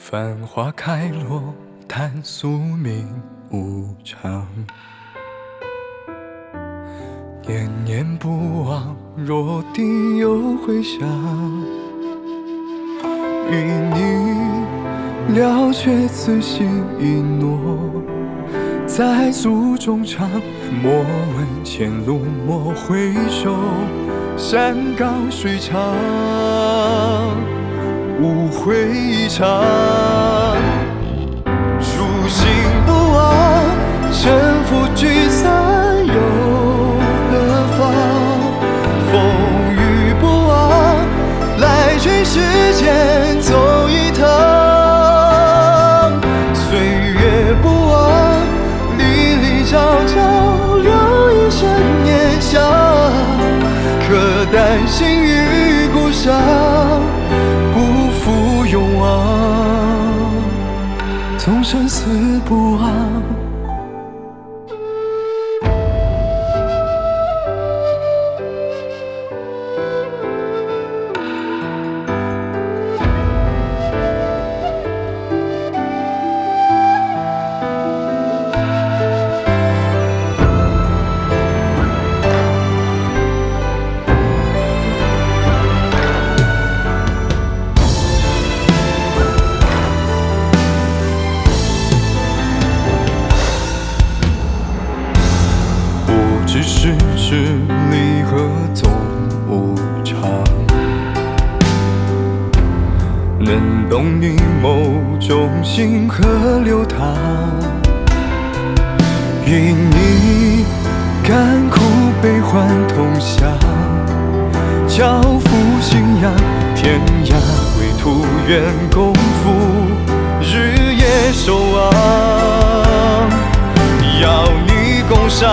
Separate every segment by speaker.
Speaker 1: 繁花开落，叹宿命无常。念念不忘，若定有回响。与你了却此心一诺，在诉衷肠。莫问前路，莫回首，山高水长，无悔一场。初心不忘，胜负聚散又何妨？风雨不忘，来去世间走一趟。岁月不忘，历历朝朝留一生念想。可待心于故乡，不负永往，纵生死不忘。只是是离合总无常，能懂你眸中星河流淌，与你甘苦悲欢同享，交付信仰，天涯归途愿共赴，日夜守望，要你共赏。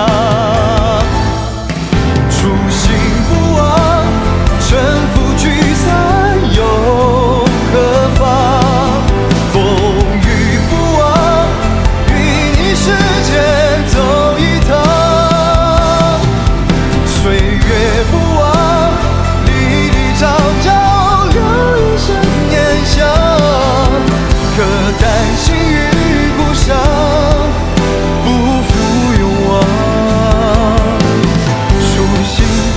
Speaker 1: 初心不忘，胜负聚散又何妨？风雨不忘，与你世间走一趟。岁月不忘，历历朝朝留一生念想。可待心于故乡，不负永往。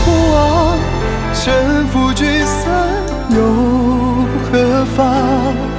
Speaker 1: 胜负聚散又何妨？